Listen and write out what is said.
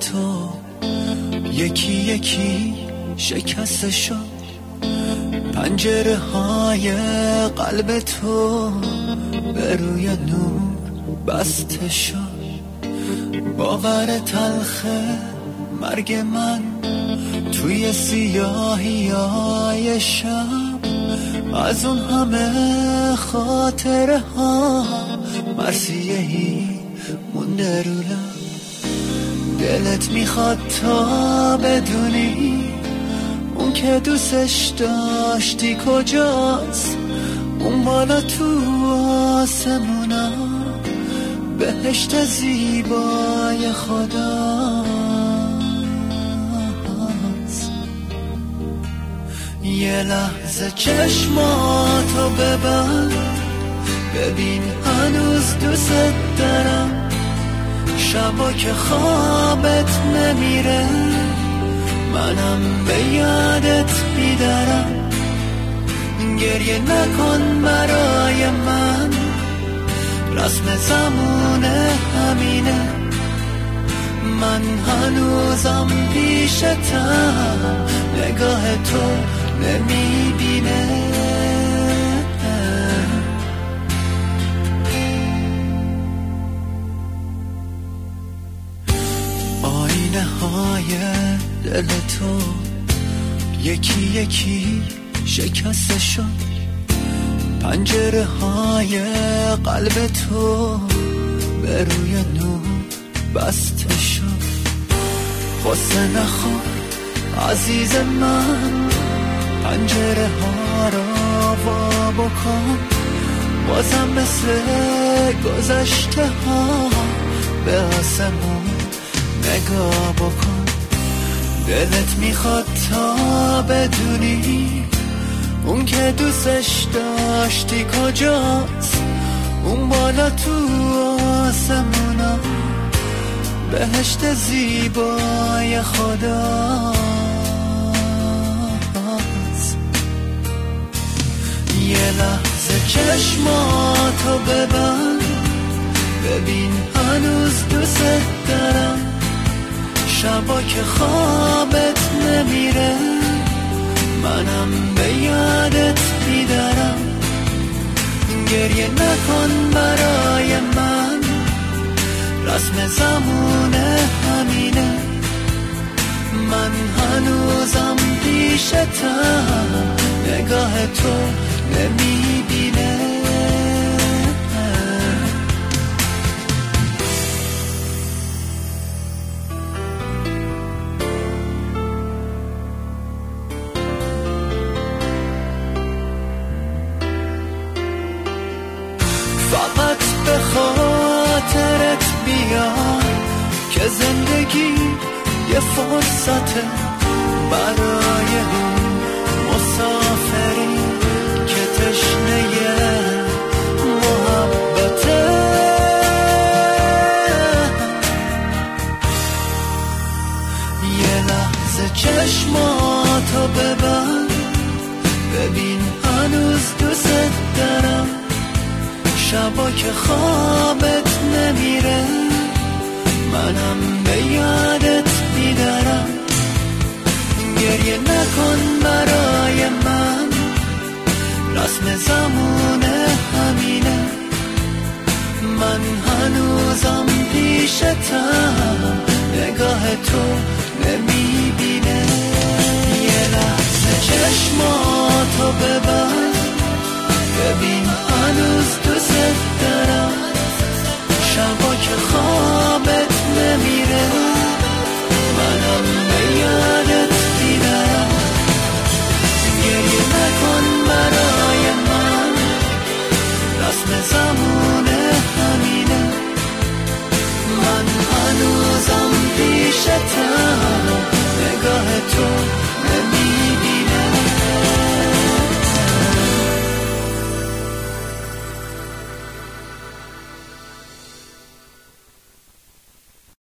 تو یکی یکی شکسته شد، پنجره های قلب تو به روی نور بسته شد. باور تلخ مرگ من توی سیاهی های شب، از اون همه خاطره ها مرثیه‌ای مونده رو لب. دلت میخواد تا بدونی اون که دوستش داشتی کجاست، اون بالا تو آسمونا بهشت زیبای خداست. یه لحظه چشماتو ببند، ببین هنوز دوست دارم. شبا که خوابت نمیره منم به یادت بیدارم. گریه نکن برای من، رسم زمونه همینه. من هنوزم پیشتم، نگاه تو نمیبینه. آینه های دل تو یکی یکی شکسته شد، پنجره های قلب تو به روی نور بسته شد. غصه نخور عزیز من، پنجره ها را وا بکن. بازم مثل گذشته ها به آسمون نگاه بکن. دلت میخواد تا بدونی اون که دوستش داشتی کجاست، اون بالا تو آسمونا بهشت زیبای خداست. یه لحظه چشماتو ببند، ببین هنوز دوست دارم. شبا که خوابت نمیره منم به یادت بیدارم. گریه نکن برای من، رسم زمونه همینه. من هنوزم پیشتم، نگاه تو نمیبینه. فقط به خاطرت بیار که زندگی یه فرصته برای اون مسافری که تشنه محبته. یه لحظه چشماتو ببند، ببین هنوز دوست دارم. شبا که خوابت نمیره منم به یادت بیدارم. گریه نکن برای من، رسم زمونه همینه. من هنوزم پیشتم، نگاه تو نمیبینه. یه لحظه چشماتو ببند،